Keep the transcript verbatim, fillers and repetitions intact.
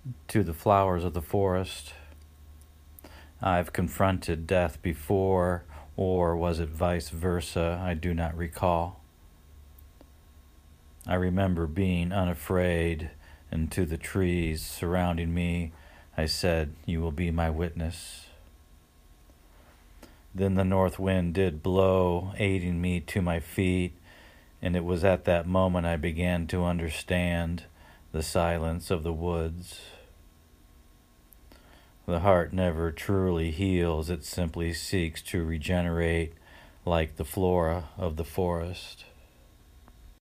to the flowers of the forest. I've confronted death before, or was it vice versa? I do not recall. I remember being unafraid, and to the trees surrounding me, I said, "You will be my witness." Then the north wind did blow, aiding me to my feet, and it was at that moment I began to understand the silence of the woods. The heart never truly heals, it simply seeks to regenerate like the flora of the forest.